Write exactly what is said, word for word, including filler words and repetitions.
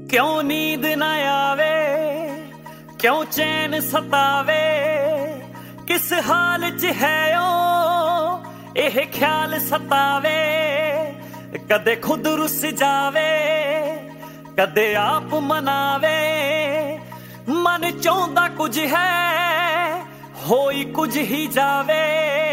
क्यों नींद ना आवे, क्यों चैन सतावे, किस हाल च है ओ एह ख्याल सतावे। कदे खुद रुस जावे, कदे आप मनावे, मन चाहुंदा कुछ है होई कुछ ही जावे।